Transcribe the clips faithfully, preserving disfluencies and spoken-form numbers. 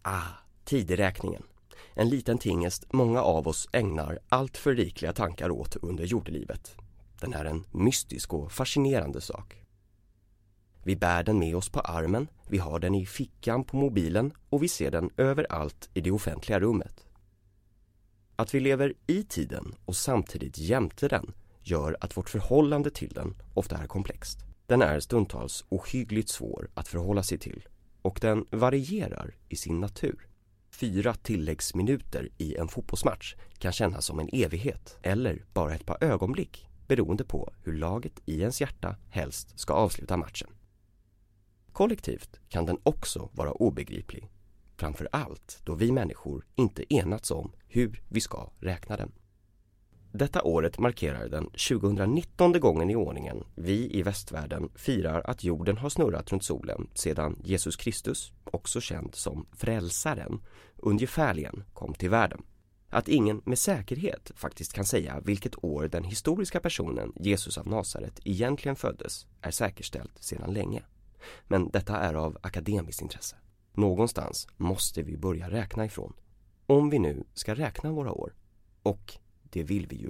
Ah, tideräkningen. En liten tingest många av oss ägnar allt för rikliga tankar åt under jordelivet. Den är en mystisk och fascinerande sak. Vi bär den med oss på armen, vi har den i fickan på mobilen och vi ser den överallt i det offentliga rummet. Att vi lever i tiden och samtidigt jämte den gör att vårt förhållande till den ofta är komplext. Den är stundtals ohyggligt svår att förhålla sig till och den varierar i sin natur. Fyra tilläggsminuter i en fotbollsmatch kan kännas som en evighet eller bara ett par ögonblick beroende på hur laget i ens hjärta helst ska avsluta matchen. Kollektivt kan den också vara obegriplig, framför allt då vi människor inte enats om hur vi ska räkna den. Detta året markerar den tjugonittonde gången i ordningen vi i västvärlden firar att jorden har snurrat runt solen sedan Jesus Kristus, också känd som frälsaren, ungefärligen kom till världen. Att ingen med säkerhet faktiskt kan säga vilket år den historiska personen Jesus av Nasaret egentligen föddes är säkerställt sedan länge. Men detta är av akademiskt intresse. Någonstans måste vi börja räkna ifrån. Om vi nu ska räkna våra år. Och det vill vi ju.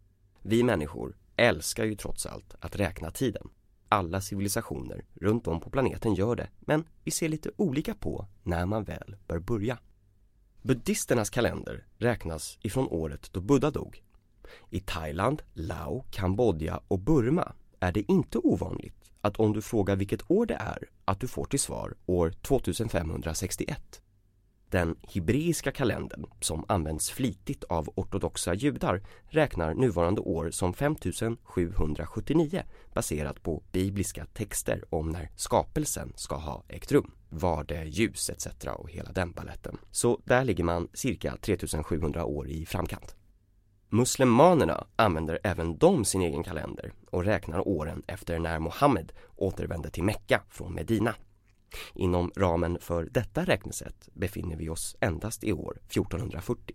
Vi människor älskar ju trots allt att räkna tiden. Alla civilisationer runt om på planeten gör det, men vi ser lite olika på när man väl bör börja. Buddhisternas kalender räknas ifrån året då Buddha dog. I Thailand, Laos, Kambodja och Burma är det inte ovanligt att om du frågar vilket år det är att du får till svar år tvåtusendfemhundrasextioett. Den hebreiska kalendern, som används flitigt av ortodoxa judar, räknar nuvarande år som femtusensjuhundrasjuttionio baserat på bibliska texter om när skapelsen ska ha ägt rum. Var det ljus et cetera och hela den balletten. Så där ligger man cirka trettusensjuhundra år i framkant. Muslimanerna använder även de sin egen kalender och räknar åren efter när Mohammed återvände till Mekka från Medina. Inom ramen för detta räknesätt befinner vi oss endast i år fjortonhundrafyrtio.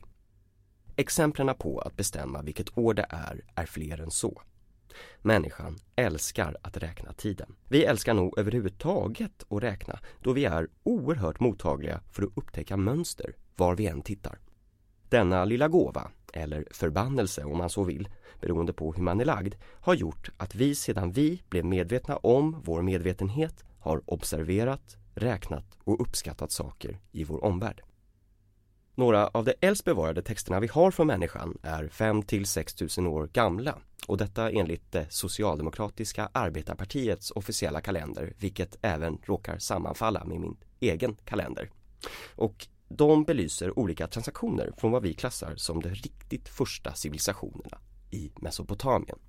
Exemplen på att bestämma vilket år det är är fler än så. Människan älskar att räkna tiden. Vi älskar nog överhuvudtaget att räkna då vi är oerhört mottagliga för att upptäcka mönster var vi än tittar. Denna lilla gåva, eller förbannelse om man så vill, beroende på hur man är lagd, har gjort att vi sedan vi blev medvetna om vår medvetenhet har observerat, räknat och uppskattat saker i vår omvärld. Några av de äldst bevarade texterna vi har från människan är fem till sex tusen år gamla och detta enligt det socialdemokratiska arbetarpartiets officiella kalender, vilket även råkar sammanfalla med min egen kalender. Och de belyser olika transaktioner från vad vi klassar som de riktigt första civilisationerna i Mesopotamien.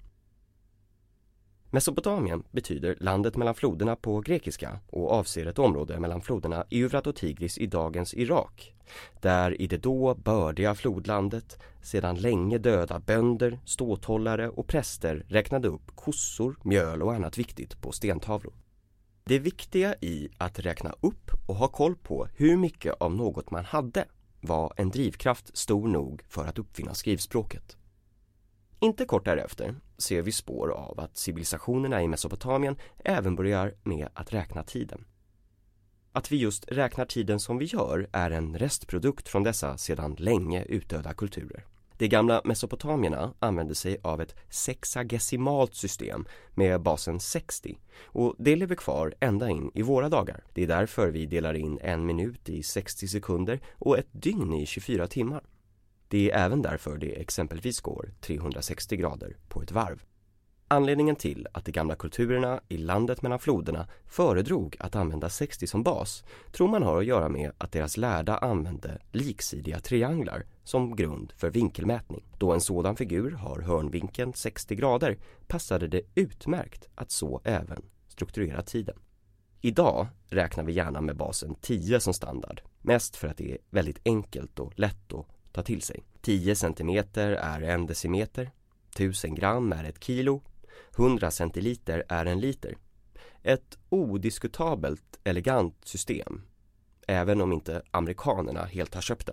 Mesopotamien betyder landet mellan floderna på grekiska och avser ett område mellan floderna Eufrat och Tigris i dagens Irak. Där i det då bördiga flodlandet sedan länge döda bönder, ståthållare och präster räknade upp kossor, mjöl och annat viktigt på stentavlor. Det viktiga i att räkna upp och ha koll på hur mycket av något man hade var en drivkraft stor nog för att uppfinna skrivspråket. Inte kort därefter ser vi spår av att civilisationerna i Mesopotamien även börjar med att räkna tiden. Att vi just räknar tiden som vi gör är en restprodukt från dessa sedan länge utdöda kulturer. De gamla mesopotamierna använde sig av ett sexagesimalt system med basen sextio och det lever kvar ända in i våra dagar. Det är därför vi delar in en minut i sextio sekunder och ett dygn i tjugofyra timmar. Det är även därför det exempelvis går trehundrasextio grader på ett varv. Anledningen till att de gamla kulturerna i landet mellan floderna föredrog att använda sextio som bas tror man har att göra med att deras lärda använde liksidiga trianglar som grund för vinkelmätning. Då en sådan figur har hörnvinkeln sextio grader passade det utmärkt att så även strukturera tiden. Idag räknar vi gärna med basen tio som standard, mest för att det är väldigt enkelt och lätt att ta till sig. tio centimeter är en decimeter, tusen gram är ett kilo, hundra centiliter är en liter. Ett odiskutabelt elegant system, även om inte amerikanerna helt har köpt det.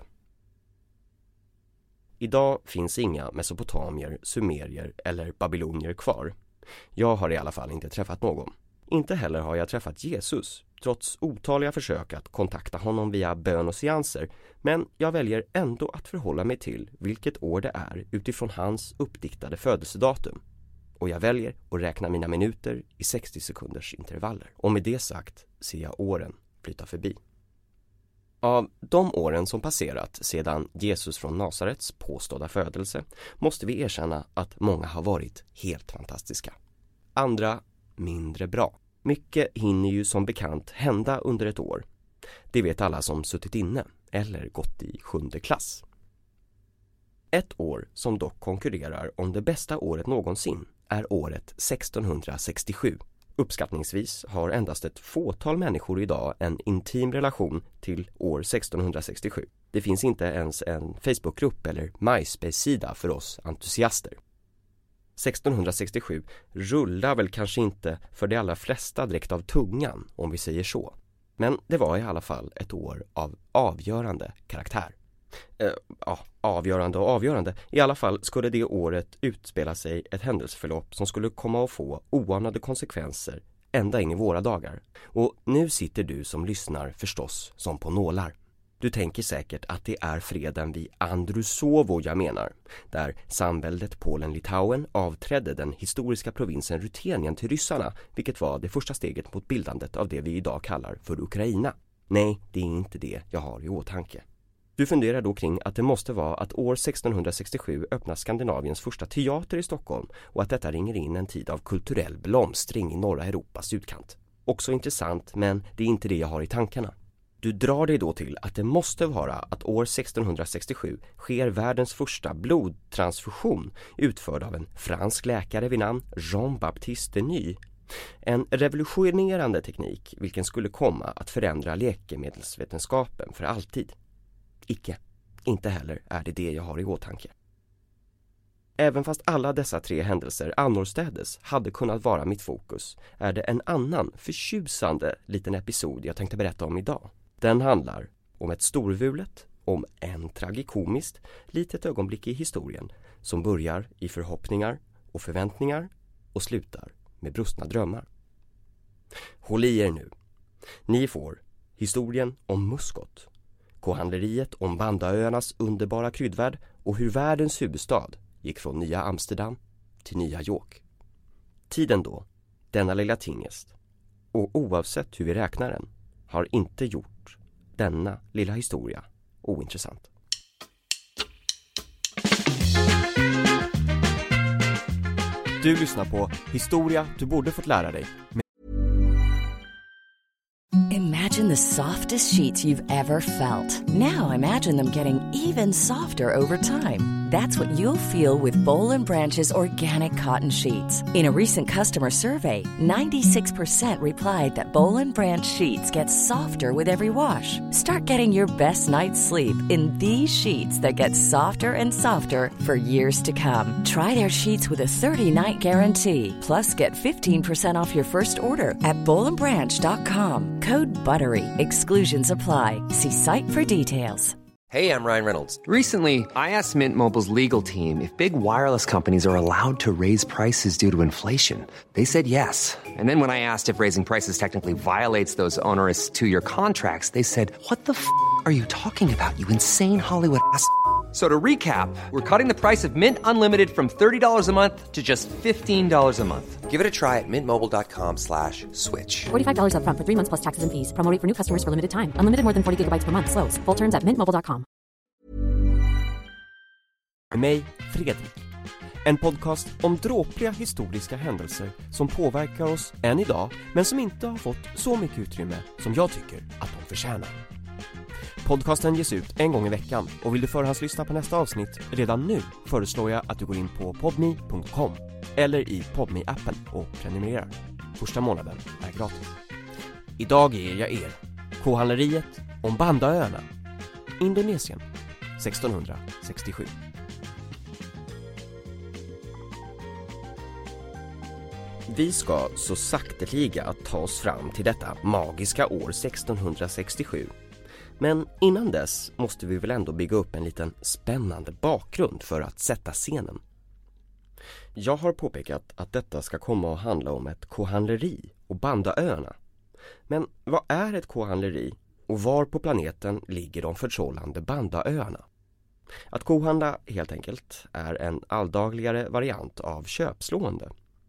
Idag finns inga mesopotamier, sumerier eller babylonier kvar. Jag har i alla fall inte träffat någon. Inte heller har jag träffat Jesus, trots otaliga försök att kontakta honom via bön och seanser, men jag väljer ändå att förhålla mig till vilket år det är utifrån hans uppdiktade födelsedatum. Och jag väljer att räkna mina minuter i sextio sekunders intervaller. Och med det sagt ser jag åren flyta förbi. Av de åren som passerat sedan Jesus från Nazarets påstådda födelse måste vi erkänna att många har varit helt fantastiska. Andra mindre bra. Mycket hinner ju som bekant hända under ett år. Det vet alla som suttit inne eller gått i sjunde klass. Ett år som dock konkurrerar om det bästa året någonsin är året sextonhundrasextiosju. Uppskattningsvis har endast ett fåtal människor idag en intim relation till år sextonhundrasextiosju. Det finns inte ens en Facebookgrupp eller MySpace-sida för oss entusiaster. sextonhundrasextiosju rullar väl kanske inte för de allra flesta direkt av tungan, om vi säger så. Men det var i alla fall ett år av avgörande karaktär. Eh, ja, avgörande och avgörande. I alla fall skulle det året utspela sig ett händelseförlopp som skulle komma att få oanade konsekvenser ända in i våra dagar. Och nu sitter du som lyssnar förstås som på nålar. Du tänker säkert att det är freden vid Andrusovo jag menar, där samväldet Polen-Litauen avträdde den historiska provinsen Rutenien till ryssarna, vilket var det första steget mot bildandet av det vi idag kallar för Ukraina. Nej, det är inte det jag har i åtanke. Du funderar då kring att det måste vara att år sextonhundrasextiosju öppnar Skandinaviens första teater i Stockholm och att detta ringer in en tid av kulturell blomstring i norra Europas utkant. Också intressant, men det är inte det jag har i tankarna. Du drar dig då till att det måste vara att år sextonhundrasextiosju sker världens första blodtransfusion utförd av en fransk läkare vid namn Jean-Baptiste Denis. En revolutionerande teknik vilken skulle komma att förändra läkemedelsvetenskapen för alltid. Icke, inte heller är det det jag har i åtanke. Även fast alla dessa tre händelser annorstädes hade kunnat vara mitt fokus är det en annan förtjusande liten episod jag tänkte berätta om idag. Den handlar om ett storvulet, om en tragikomiskt litet ögonblick i historien som börjar i förhoppningar och förväntningar och slutar med brustna drömmar. Håll i er nu. Ni får historien om Muskot, kohandleriet om Bandaöarnas underbara kryddvärld och hur världens huvudstad gick från nya Amsterdam till nya York. Tiden då, denna lilla tingest, och oavsett hur vi räknar den, har inte gjort denna lilla historia ointressant. Du lyssnar på Historia du borde fått lära dig. Imagine the softest sheets you've ever felt. Now imagine them getting even softer over time. That's what you'll feel with Boll and Branch's organic cotton sheets. In a recent customer survey, ninety-six percent replied that Boll and Branch sheets get softer with every wash. Start getting your best night's sleep in these sheets that get softer and softer for years to come. Try their sheets with a thirty-night guarantee. Plus, get fifteen percent off your first order at boll and branch dot com. Code BUTTERY. Exclusions apply. See site for details. Hey, I'm Ryan Reynolds. Recently, I asked Mint Mobile's legal team if big wireless companies are allowed to raise prices due to inflation. They said yes. And then when I asked if raising prices technically violates those onerous two-year contracts, they said, what the f*** are you talking about, you insane Hollywood ass f- So to recap, we're cutting the price of Mint Unlimited from thirty dollars a month to just fifteen dollars a month. Give it a try at mintmobile.com slash switch. forty-five dollars up front for three months plus taxes and fees. Promo rate for new customers for limited time. Unlimited more than forty gigabytes per month. Slows full terms at mint mobile dot com. Med mig, Fredrik. En podcast om dråpliga historiska händelser som påverkar oss än idag, men som inte har fått så mycket utrymme som jag tycker att de förtjänar. Podcasten ges ut en gång i veckan och vill du förhandslyssna på nästa avsnitt redan nu föreslår jag att du går in på podme punkt com eller i Podme-appen och prenumererar. Första månaden är gratis. Idag ger jag er kohandleriet om Bandaöarna, Indonesien, sextonhundrasextiosju. Vi ska så sakteliga ta oss fram till detta magiska år sextonhundrasextiosju. Men innan dess måste vi väl ändå bygga upp en liten spännande bakgrund för att sätta scenen. Jag har påpekat att detta ska komma att handla om ett kohandleri och Bandaöarna. Men vad är ett kohandleri och var på planeten ligger de förtrollande Bandaöarna? Att kohandla helt enkelt är en alldagligare variant av köpslående.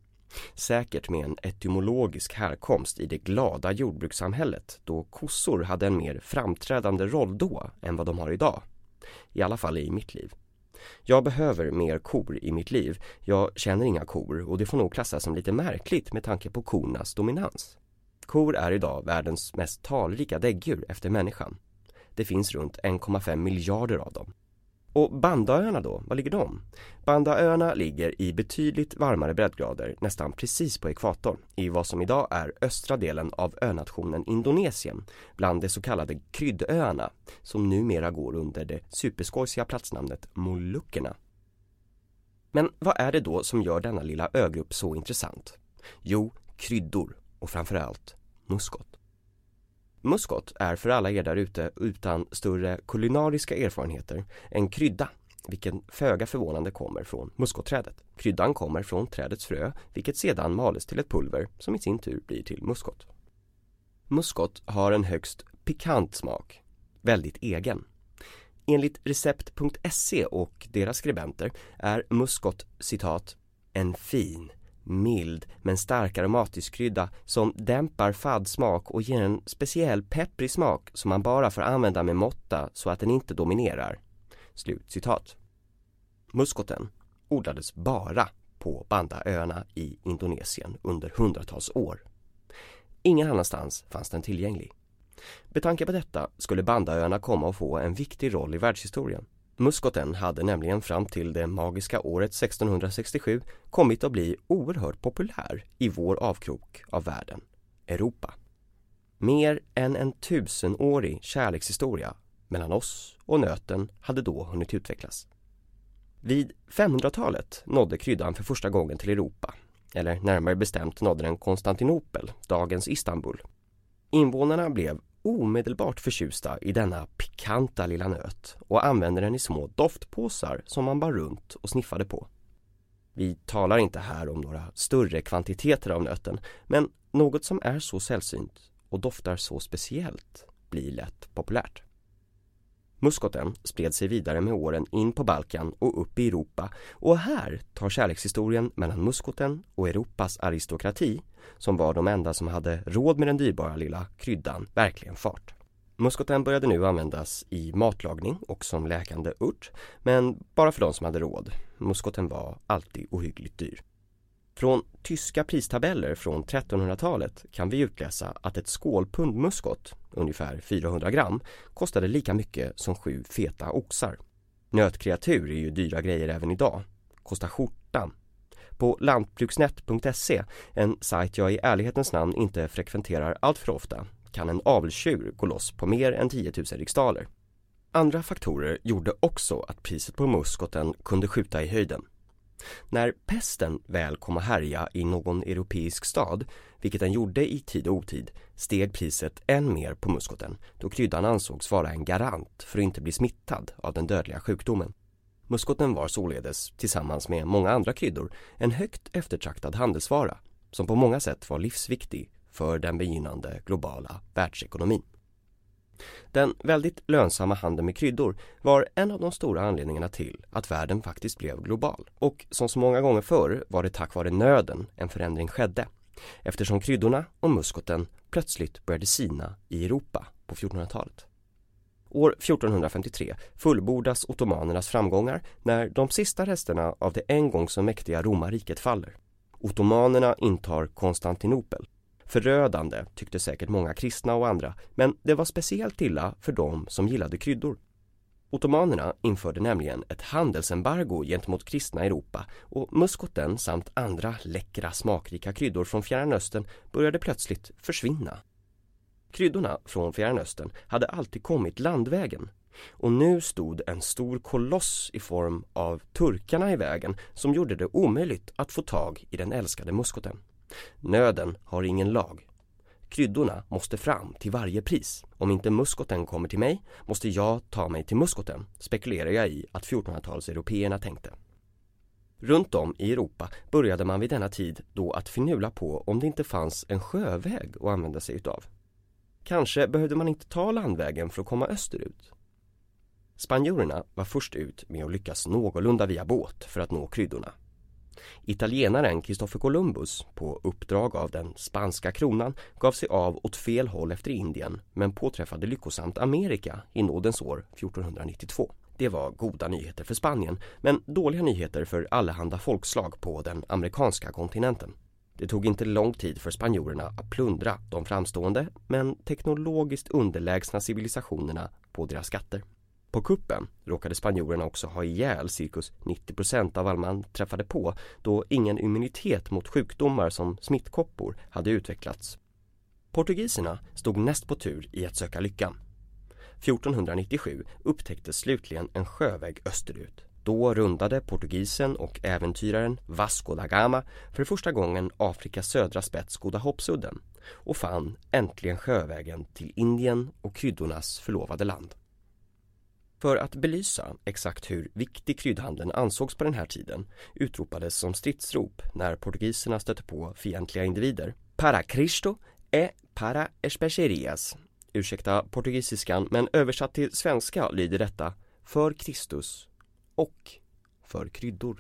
Säkert med en etymologisk härkomst i det glada jordbrukssamhället då kossor hade en mer framträdande roll då än vad de har idag. I alla fall i mitt liv. Jag behöver mer kor i mitt liv. Jag känner inga kor och det får nog klassas som lite märkligt med tanke på kornas dominans. Kor är idag världens mest talrika däggdjur efter människan. Det finns runt en komma fem miljarder av dem. Och Bandaöarna då, var ligger de? Bandaöarna ligger i betydligt varmare breddgrader, nästan precis på ekvatorn, i vad som idag är östra delen av önationen Indonesien, bland de så kallade kryddöarna, som numera går under det superskojsiga platsnamnet Moluckerna. Men vad är det då som gör denna lilla ögrupp så intressant? Jo, kryddor och framförallt muskot. Muskot är för alla er där ute utan större kulinariska erfarenheter en krydda, vilken föga förvånande kommer från muskotträdet. Kryddan kommer från trädets frö, vilket sedan males till ett pulver som i sin tur blir till muskot. Muskot har en högst pikant smak, väldigt egen. Enligt recept punkt se och deras skribenter är muskot, citat, en fin, mild men stark aromatisk krydda som dämpar fadd smak och ger en speciell pepprig smak som man bara får använda med måtta så att den inte dominerar. Slut citat. Muskoten odlades bara på Bandaöarna i Indonesien under hundratals år. Ingen annanstans fanns den tillgänglig. Med tanke på detta skulle Bandaöarna komma att få en viktig roll i världshistorien. Muskoten hade nämligen fram till det magiska året sextonhundrasextiosju kommit att bli oerhört populär i vår avkrok av världen, Europa. Mer än en tusenårig kärlekshistoria mellan oss och nöten hade då hunnit utvecklas. Vid femhundratalet nådde kryddan för första gången till Europa, eller närmare bestämt nådde den Konstantinopel, dagens Istanbul. Invånarna blev omedelbart förtjusta i denna pikanta lilla nöt och använde den i små doftpåsar som man bar runt och sniffade på. Vi talar inte här om några större kvantiteter av nöten, men något som är så sällsynt och doftar så speciellt blir lätt populärt. Muskoten spred sig vidare med åren in på Balkan och upp i Europa, och här tar kärlekshistorien mellan muskoten och Europas aristokrati, som var de enda som hade råd med den dyrbara lilla kryddan, verkligen fart. Muskoten började nu användas i matlagning och som läkande ört, men bara för de som hade råd. Muskoten var alltid ohyggligt dyr. Från tyska pristabeller från trettonhundratalet kan vi utläsa att ett skålpund muskot, ungefär fyrahundra gram, kostade lika mycket som sju feta oxar. Nötkreatur är ju dyra grejer även idag. Kostar skjortan. På lantbruksnet punkt se, en sajt jag i ärlighetens namn inte frekventerar allt för ofta, kan en avelstjur gå loss på mer än tio tusen riksdaler. Andra faktorer gjorde också att priset på muskoten kunde skjuta i höjden. När pesten väl kom att härja i någon europeisk stad, vilket den gjorde i tid och otid, steg priset än mer på muskoten, då kryddan ansågs vara en garant för att inte bli smittad av den dödliga sjukdomen. Muskoten var således, tillsammans med många andra kryddor, en högt eftertraktad handelsvara som på många sätt var livsviktig för den begynnande globala världsekonomin. Den väldigt lönsamma handeln med kryddor var en av de stora anledningarna till att världen faktiskt blev global. Och som så många gånger förr var det tack vare nöden en förändring skedde, eftersom kryddorna och muskoten plötsligt började sina i Europa på fjortonhundratalet. År fjortonhundrafemtiotre fullbordas ottomanernas framgångar när de sista resterna av det en gång så mäktiga romarriket faller. Ottomanerna intar Konstantinopel. Förödande tyckte säkert många kristna och andra, men det var speciellt illa för dem som gillade kryddor. Ottomanerna införde nämligen ett handelsembargo gentemot kristna i Europa, och muskoten samt andra läckra smakrika kryddor från Fjärran Östern började plötsligt försvinna. Kryddorna från Fjärran Östern hade alltid kommit landvägen, och nu stod en stor koloss i form av turkarna i vägen som gjorde det omöjligt att få tag i den älskade muskoten. Nöden har ingen lag. Kryddorna måste fram till varje pris. Om inte muskoten kommer till mig måste jag ta mig till muskoten, spekulerar jag i att fjortonhundratals européerna tänkte. Runt om i Europa började man vid denna tid då att finula på om det inte fanns en sjöväg att använda sig utav. kanske behövde man inte ta landvägen för att komma österut. Spanjorerna var först ut med att lyckas någorlunda via båt för att nå kryddorna. Italienaren Christopher Columbus, på uppdrag av den spanska kronan, gav sig av åt fel håll efter Indien men påträffade lyckosamt Amerika i nådens år fjortonhundranittiotvå. Det var goda nyheter för Spanien, men dåliga nyheter för allehanda folkslag på den amerikanska kontinenten. Det tog inte lång tid för spanjorerna att plundra de framstående men teknologiskt underlägsna civilisationerna på deras skatter. På kuppen råkade spanjorerna också ha ihjäl cirkus nittio procent av all man träffade på, då ingen immunitet mot sjukdomar som smittkoppor hade utvecklats. Portugiserna stod näst på tur i att söka lyckan. fjortonhundranittiosju upptäcktes slutligen en sjöväg österut. Då rundade portugisen och äventyraren Vasco da Gama för första gången Afrikas södra spets Goda Hoppsudden och fann äntligen sjövägen till Indien och kryddornas förlovade land. För att belysa exakt hur viktig kryddhandeln ansågs på den här tiden utropades som stridsrop när portugiserna stötte på fientliga individer: Para Cristo e para especerias. Ursäkta portugisiskan, men översatt till svenska lyder detta: för Kristus och för kryddor.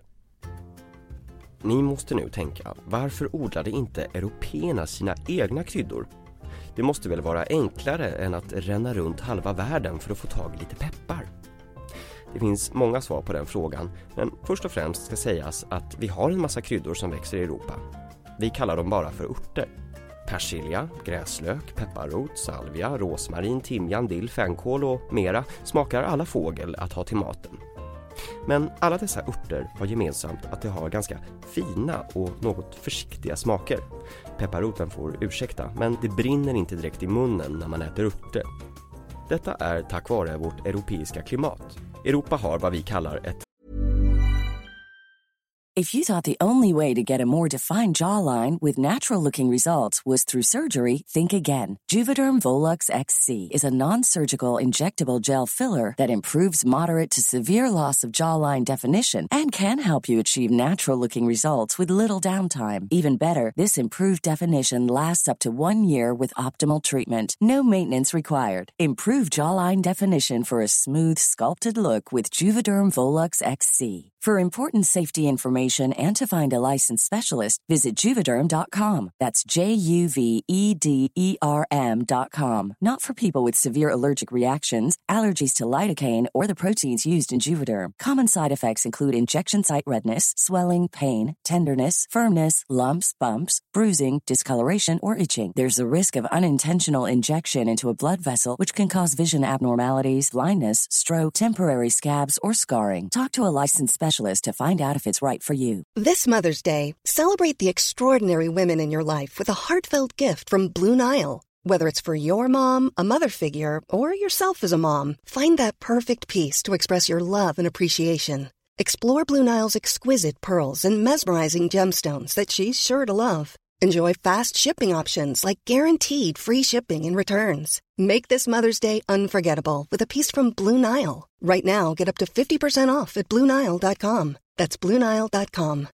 Ni måste nu tänka, varför odlade inte européerna sina egna kryddor? Det måste väl vara enklare än att ränna runt halva världen för att få tag i lite peppar? Det finns många svar på den frågan, men först och främst ska sägas att vi har en massa kryddor som växer i Europa. Vi kallar dem bara för örter. Persilja, gräslök, pepparrot, salvia, rosmarin, timjan, dill, fänkål och mera smakar alla fågel att ha till maten. Men alla dessa örter har gemensamt att de har ganska fina och något försiktiga smaker. Pepparroten får ursäkta, men det brinner inte direkt i munnen när man äter örter. Detta är tack vare vårt europeiska klimat. Europa har vad vi kallar ett... If you thought the only way to get a more defined jawline with natural-looking results was through surgery, think again. Juvederm Volux X C is a non-surgical injectable gel filler that improves moderate to severe loss of jawline definition and can help you achieve natural-looking results with little downtime. Even better, this improved definition lasts up to one year with optimal treatment. No maintenance required. Improve jawline definition for a smooth, sculpted look with Juvederm Volux X C. For important safety information and to find a licensed specialist, visit Juvederm dot com. That's J U V E D E R M dot com. Not for people with severe allergic reactions, allergies to lidocaine, or the proteins used in Juvederm. Common side effects include injection site redness, swelling, pain, tenderness, firmness, lumps, bumps, bruising, discoloration, or itching. There's a risk of unintentional injection into a blood vessel, which can cause vision abnormalities, blindness, stroke, temporary scabs, or scarring. Talk to a licensed specialist to find out if it's right for you. This Mother's Day, celebrate the extraordinary women in your life with a heartfelt gift from Blue Nile. Whether it's for your mom, a mother figure, or yourself as a mom, find that perfect piece to express your love and appreciation. Explore Blue Nile's exquisite pearls and mesmerizing gemstones that she's sure to love. Enjoy fast shipping options like guaranteed free shipping and returns. Make this Mother's Day unforgettable with a piece from Blue Nile. Right now, get up to fifty percent off at Blue Nile dot com. That's Blue Nile dot com.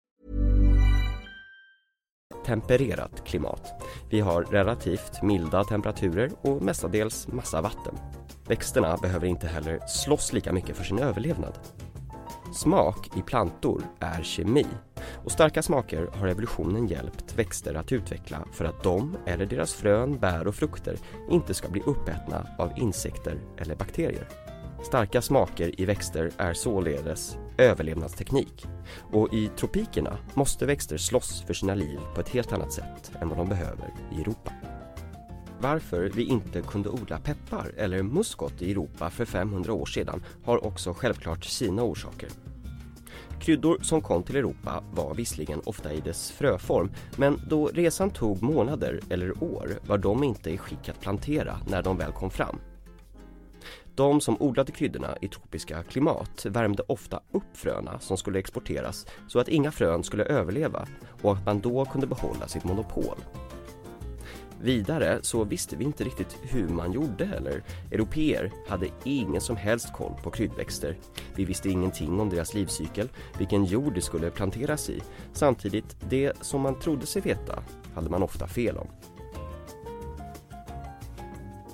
Tempererat klimat. Vi har relativt milda temperaturer och mestadels massa vatten. Växterna behöver inte heller slåss lika mycket för sin överlevnad. Smak i plantor är kemi, och starka smaker har evolutionen hjälpt växter att utveckla för att de eller deras frön, bär och frukter inte ska bli uppätna av insekter eller bakterier. Starka smaker i växter är således överlevnadsteknik, och i tropikerna måste växter slåss för sina liv på ett helt annat sätt än vad de behöver i Europa. Varför vi inte kunde odla peppar eller muskot i Europa för femhundra år sedan har också självklart sina orsaker. Kryddor som kom till Europa var visserligen ofta i dess fröform, men då resan tog månader eller år var de inte i skick att plantera när de väl kom fram. De som odlade kryddorna i tropiska klimat värmde ofta upp fröna som skulle exporteras så att inga frön skulle överleva och att man då kunde behålla sitt monopol. Vidare så visste vi inte riktigt hur man gjorde, eller europeer hade ingen som helst koll på kryddväxter. Vi visste ingenting om deras livscykel, vilken jord det skulle planteras i. Samtidigt, det som man trodde sig veta hade man ofta fel om.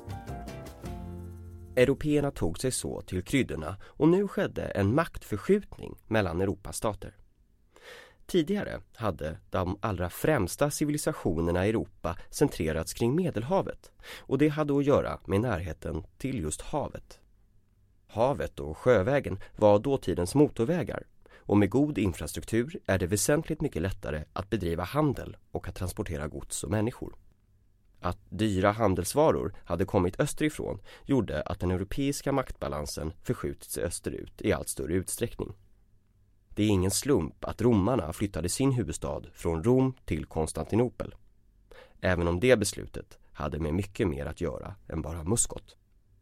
Européerna tog sig så till kryddorna och nu skedde en maktförskjutning mellan Europas stater. Tidigare hade de allra främsta civilisationerna i Europa centrerats kring Medelhavet och det hade att göra med närheten till just havet. Havet och sjövägen var dåtidens motorvägar och med god infrastruktur är det väsentligt mycket lättare att bedriva handel och att transportera gods och människor. Att dyra handelsvaror hade kommit österifrån gjorde att den europeiska maktbalansen förskjutits österut i allt större utsträckning. Det är ingen slump att romarna flyttade sin huvudstad från Rom till Konstantinopel. Även om det beslutet hade med mycket mer att göra än bara Muskot.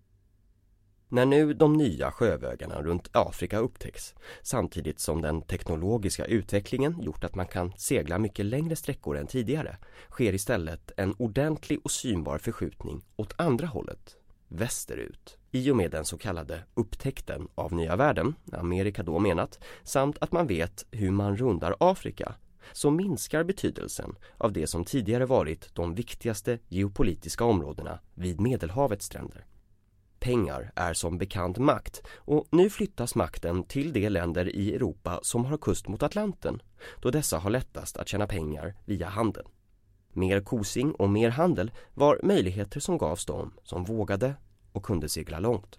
När nu de nya sjövägarna runt Afrika upptäcks, samtidigt som den teknologiska utvecklingen gjort att man kan segla mycket längre sträckor än tidigare, sker istället en ordentlig och synbar förskjutning åt andra hållet, västerut. I och med den så kallade upptäckten av nya världen, Amerika då menat, samt att man vet hur man rundar Afrika, så minskar betydelsen av det som tidigare varit de viktigaste geopolitiska områdena vid Medelhavets stränder. Pengar är som bekant makt och nu flyttas makten till de länder i Europa som har kust mot Atlanten, då dessa har lättast att tjäna pengar via handeln. Mer kosing och mer handel var möjligheter som gavs dem som vågade och kunde segla långt.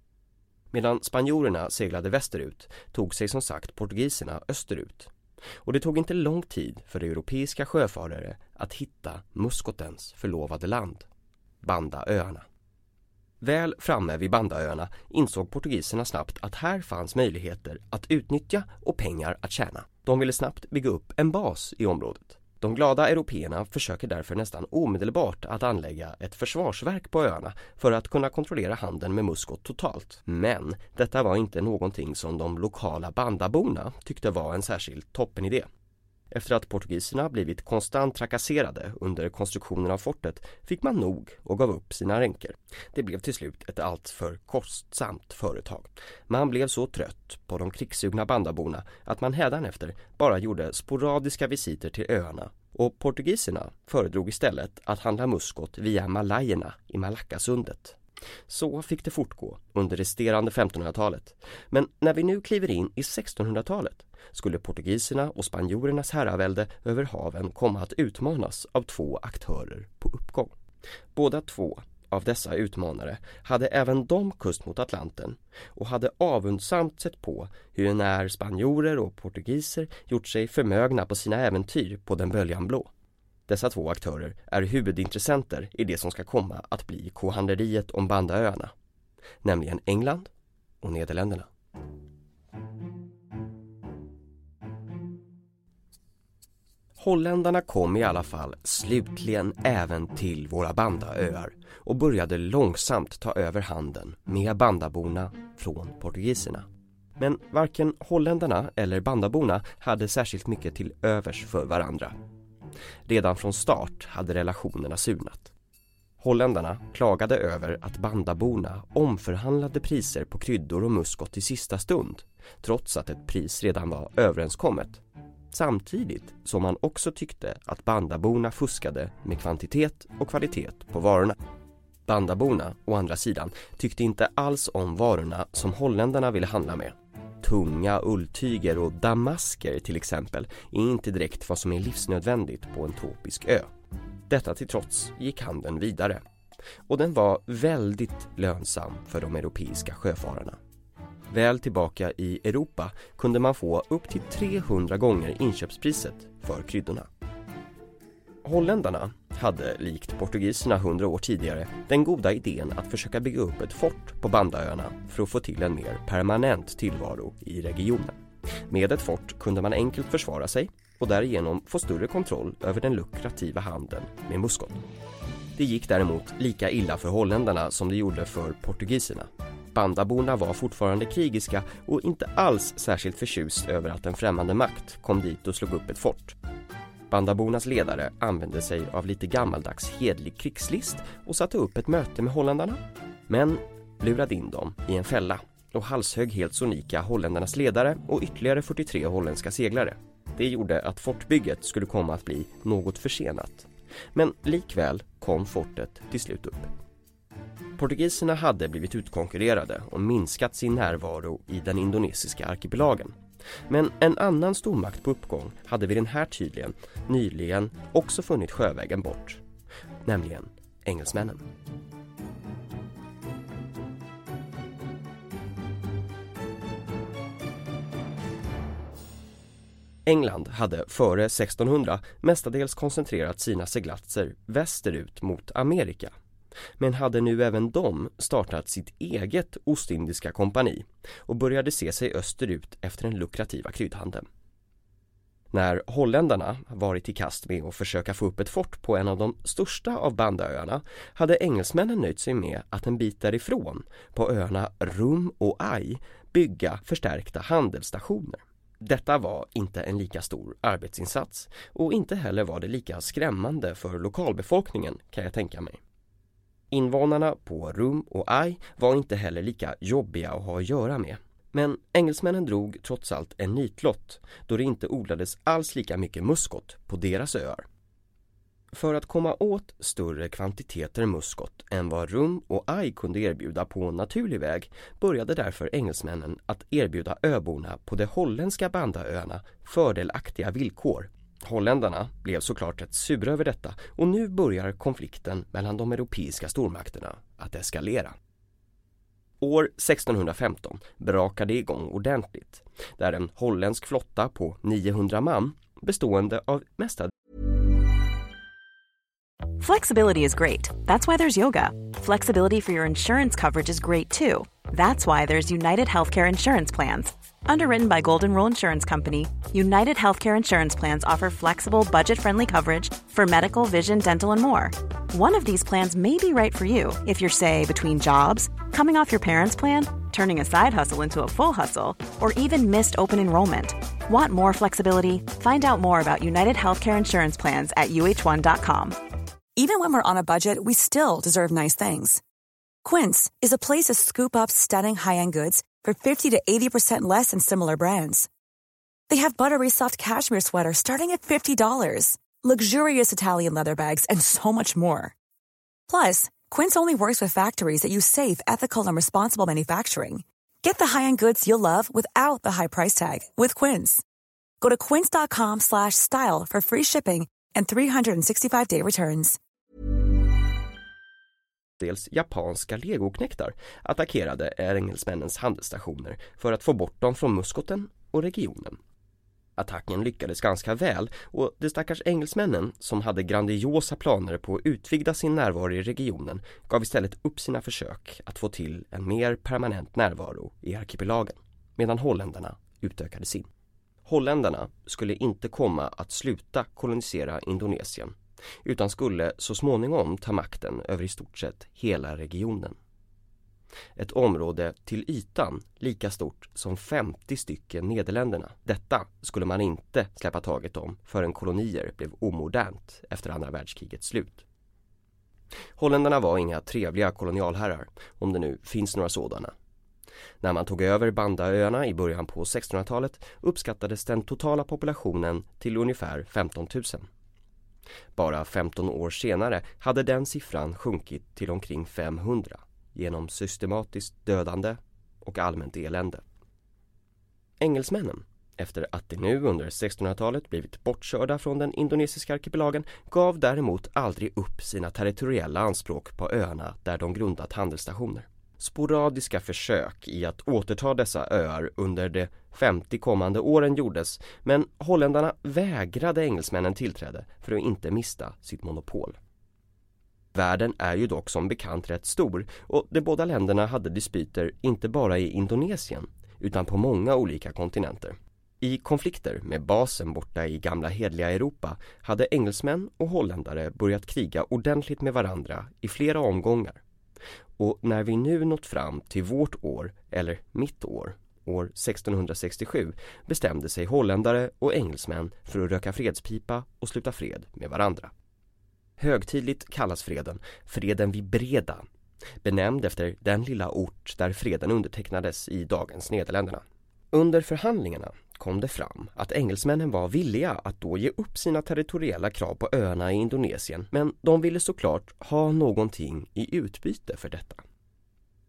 Medan spanjorerna seglade västerut tog sig som sagt portugiserna österut. Och det tog inte lång tid för europeiska sjöfarare att hitta Muskotens förlovade land, Bandaöarna. Väl framme vid Bandaöarna insåg portugiserna snabbt att här fanns möjligheter att utnyttja och pengar att tjäna. De ville snabbt bygga upp en bas i området. De glada européerna försöker därför nästan omedelbart att anlägga ett försvarsverk på öarna för att kunna kontrollera handeln med Muskot totalt. Men detta var inte någonting som de lokala bandaborna tyckte var en särskild toppenidé. Efter att portugiserna blivit konstant trakasserade under konstruktionen av fortet fick man nog och gav upp sina ränker. Det blev till slut ett alltför kostsamt företag. Man blev så trött på de krigssugna bandaborna att man hädanefter bara gjorde sporadiska visiter till öarna och portugiserna föredrog istället att handla Muskot via Malajerna i Malackasundet. Så fick det fortgå under resterande femtonhundratalet. Men när vi nu kliver in i sextonhundratalet skulle portugiserna och spanjorernas herravälde över haven komma att utmanas av två aktörer på uppgång. Båda två av dessa utmanare hade även de kust mot Atlanten och hade avundsamt sett på hur när spanjorer och portugiser gjort sig förmögna på sina äventyr på den böljan blå. Dessa två aktörer är huvudintressenter i det som ska komma att bli kohandleriet om Bandaöarna, nämligen England och Nederländerna. Holländarna kom i alla fall slutligen även till våra Bandaöar och började långsamt ta över handeln med bandaborna från portugiserna. Men varken holländarna eller bandaborna hade särskilt mycket till övers för varandra. Redan från start hade relationerna surnat. Holländarna klagade över att bandaborna omförhandlade priser på kryddor och muskot i sista stund, trots att ett pris redan var överenskommet. Samtidigt som man också tyckte att bandaborna fuskade med kvantitet och kvalitet på varorna. Bandaborna, å andra sidan, tyckte inte alls om varorna som holländarna ville handla med. Tunga ulltyger och damasker till exempel är inte direkt vad som är livsnödvändigt på en tropisk ö. Detta till trots gick handeln vidare. Och den var väldigt lönsam för de europeiska sjöfararna. Väl tillbaka i Europa kunde man få upp till trehundra gånger inköpspriset för kryddorna. Holländarna hade likt portugiserna hundra år tidigare den goda idén att försöka bygga upp ett fort på Bandaöarna för att få till en mer permanent tillvaro i regionen. Med ett fort kunde man enkelt försvara sig och därigenom få större kontroll över den lukrativa handeln med muskot. Det gick däremot lika illa för holländarna som det gjorde för portugiserna. Bandaborna var fortfarande krigiska och inte alls särskilt förtjust över att en främmande makt kom dit och slog upp ett fort. Bandabornas ledare använde sig av lite gammaldags hedlig krigslist och satte upp ett möte med holländarna, men lurade in dem i en fälla och halshögg helt sonika holländarnas ledare och ytterligare fyrtiotre holländska seglare. Det gjorde att fortbygget skulle komma att bli något försenat, men likväl kom fortet till slut upp. Portugiserna hade blivit utkonkurrerade och minskat sin närvaro i den indonesiska arkipelagen. Men en annan stormakt på uppgång hade vid den här tiden nyligen också funnit sjövägen bort, nämligen engelsmännen. England hade före sextonhundra mestadels koncentrerat sina seglatser västerut mot Amerika, men hade nu även de startat sitt eget Ostindiska kompani och började se sig österut efter den lukrativa kryddhandeln. När holländarna varit i kast med att försöka få upp ett fort på en av de största av Bandaöarna hade engelsmännen nöjt sig med att en bit därifrån, på öarna Rum och Aj, bygga förstärkta handelsstationer. Detta var inte en lika stor arbetsinsats och inte heller var det lika skrämmande för lokalbefolkningen, kan jag tänka mig. Invånarna på Rum och Aj var inte heller lika jobbiga att ha att göra med. Men engelsmännen drog trots allt en nitlott då det inte odlades alls lika mycket muskot på deras öar. För att komma åt större kvantiteter muskot än vad Rum och Aj kunde erbjuda på naturlig väg började därför engelsmännen att erbjuda öborna på de holländska Bandaöarna fördelaktiga villkor. Holländarna blev såklart rätt sura över detta och nu börjar konflikten mellan de europeiska stormakterna att eskalera. År sextonhundrafemton brakade igång ordentligt, där en holländsk flotta på niohundra man bestående av mestadels Flexibility is great. That's why there's yoga. Flexibility for your insurance coverage is great too. That's why there's United Healthcare Insurance Plans. Underwritten by Golden Rule Insurance Company, United Healthcare Insurance Plans offer flexible, budget-friendly coverage for medical, vision, dental, and more. One of these plans may be right for you if you're, say, between jobs, coming off your parents' plan, turning a side hustle into a full hustle, or even missed open enrollment. Want more flexibility? Find out more about United Healthcare Insurance Plans at U H one dot com. Even when we're on a budget, we still deserve nice things. Quince is a place to scoop up stunning high-end goods for fifty to eighty percent less than similar brands. They have buttery soft cashmere sweaters starting at fifty dollars, luxurious Italian leather bags, and so much more. Plus, Quince only works with factories that use safe, ethical, and responsible manufacturing. Get the high-end goods you'll love without the high price tag with Quince. Go to quince.com slash style for free shipping and three sixty-five day returns. Dels japanska legoknektar attackerade engelsmännens handelsstationer för att få bort dem från muskoten och regionen. Attacken lyckades ganska väl och de stackars engelsmännen som hade grandiosa planer på att utvidga sin närvaro i regionen gav istället upp sina försök att få till en mer permanent närvaro i arkipelagen, medan holländarna utökade sin. Holländarna skulle inte komma att sluta kolonisera Indonesien, utan skulle så småningom ta makten över i stort sett hela regionen. Ett område till ytan lika stort som femtio stycken Nederländerna. Detta skulle man inte släppa taget om förrän kolonier blev omodernt efter andra världskrigets slut. Holländarna var inga trevliga kolonialherrar, om det nu finns några sådana. När man tog över Bandaöarna i början på sextonhundratalet uppskattades den totala populationen till ungefär femton tusen. Bara femton år senare hade den siffran sjunkit till omkring femhundra genom systematiskt dödande och allmänt elände. Engelsmännen, efter att de nu under sextonhundratalet blivit bortkörda från den indonesiska arkipelagen, gav däremot aldrig upp sina territoriella anspråk på öarna där de grundat handelsstationer. Sporadiska försök i att återta dessa öar under de femtio kommande åren gjordes, men holländarna vägrade engelsmännen tillträde för att inte mista sitt monopol. Världen är ju dock som bekant rätt stor och de båda länderna hade dispyter inte bara i Indonesien utan på många olika kontinenter. I konflikter med basen borta i gamla hedliga Europa hade engelsmän och holländare börjat kriga ordentligt med varandra i flera omgångar. Och när vi nu nått fram till vårt år, eller mitt år, år sextonhundrasextiosju, bestämde sig holländare och engelsmän för att röka fredspipa och sluta fred med varandra. Högtidligt kallas freden Freden vid Breda, benämnd efter den lilla ort där freden undertecknades i dagens Nederländerna. Under förhandlingarna kom det fram att engelsmännen var villiga att då ge upp sina territoriella krav på öarna i Indonesien, men de ville såklart ha någonting i utbyte för detta.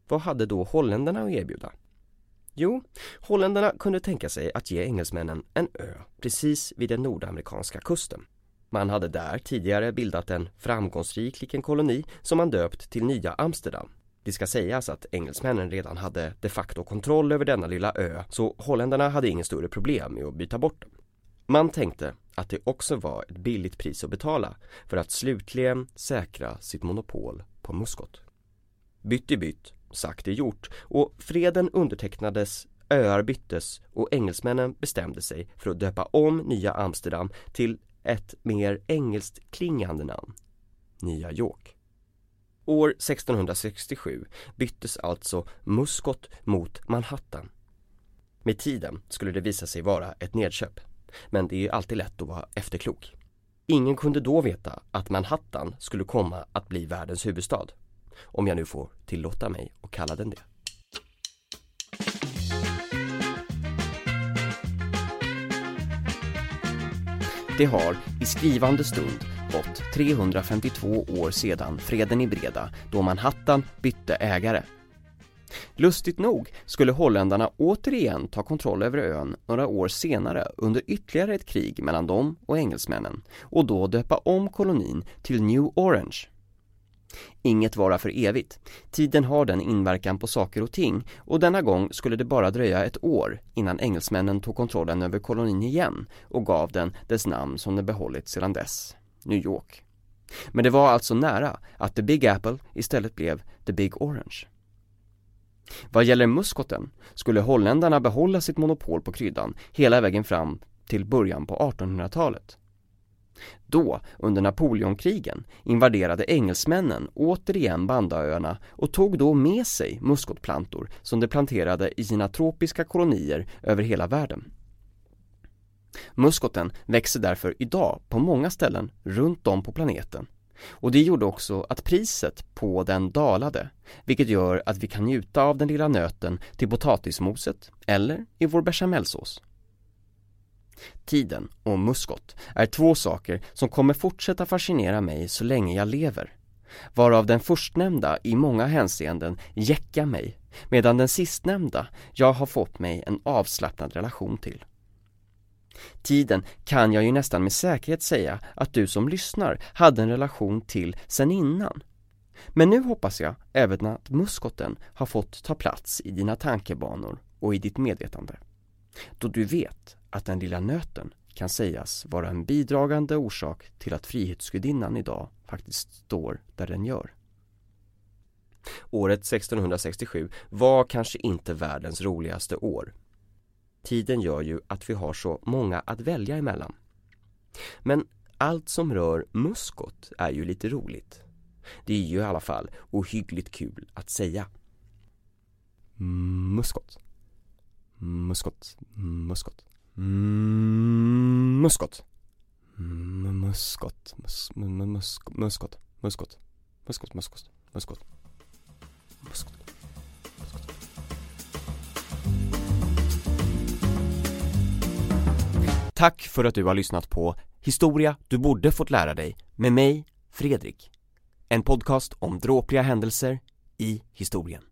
vad hade då holländarna att erbjuda? Jo, holländarna kunde tänka sig att ge engelsmännen en ö precis vid den nordamerikanska kusten. Man hade där tidigare bildat en framgångsrik liten koloni som man döpt till Nya Amsterdam. Det ska sägas att engelsmännen redan hade de facto kontroll över denna lilla ö, så holländarna hade ingen större problem med att byta bort den. Man tänkte att det också var ett billigt pris att betala för att slutligen säkra sitt monopol på muskot. Bytt i bytt, sagt är gjort, och freden undertecknades, öar byttes och engelsmännen bestämde sig för att döpa om Nya Amsterdam till ett mer engelskt klingande namn, Nya York. År sextonhundrasextiosju byttes alltså Muskot mot Manhattan. Med tiden skulle det visa sig vara ett nedköp, men det är ju alltid lätt att vara efterklok. Ingen kunde då veta att Manhattan skulle komma att bli världens huvudstad, om jag nu får tillåta mig att kalla den det. Det har i skrivande stund gått trehundrafemtiotvå år sedan freden i Breda, då Manhattan bytte ägare. Lustigt nog skulle holländarna återigen ta kontroll över ön några år senare under ytterligare ett krig mellan dem och engelsmännen, och då döpa om kolonin till New Orange. Inget vara för evigt. Tiden har den inverkan på saker och ting, och denna gång skulle det bara dröja ett år innan engelsmännen tog kontrollen över kolonin igen och gav den dess namn som den behållit sedan dess, New York. Men det var alltså nära att The Big Apple istället blev The Big Orange. Vad gäller muskoten skulle holländarna behålla sitt monopol på kryddan hela vägen fram till början på artonhundratalet. Då, under Napoleonkrigen, invaderade engelsmännen återigen Bandaöarna och tog då med sig muskotplantor som de planterade i sina tropiska kolonier över hela världen. Muskoten växer därför idag på många ställen runt om på planeten. Och det gjorde också att priset på den dalade, vilket gör att vi kan njuta av den lilla nöten till potatismoset eller i vår bechamelsås. Tiden och muskot är två saker som kommer fortsätta fascinera mig så länge jag lever, varav den förstnämnda i många hänseenden jäckar mig, medan den sistnämnda jag har fått mig en avslappnad relation till. Tiden kan jag ju nästan med säkerhet säga att du som lyssnar hade en relation till sen innan. Men nu hoppas jag även att muskoten har fått ta plats i dina tankebanor och i ditt medvetande. Då du vet att den lilla nöten kan sägas vara en bidragande orsak till att Frihetsgudinnan idag faktiskt står där den gör. Året sextonhundrasextiosju var kanske inte världens roligaste år. Tiden gör ju att vi har så många att välja emellan. Men allt som rör muskot är ju lite roligt. Det är ju i alla fall ohyggligt kul att säga. Muskot. Muskot. Muskot. Muskot. Muskot. Muskot. Muskot. Muskot. Muskot. Muskot. Muskot. Muskot. Tack för att du har lyssnat på Historia du borde fått lära dig med mig, Fredrik. En podcast om dråpliga händelser i historien.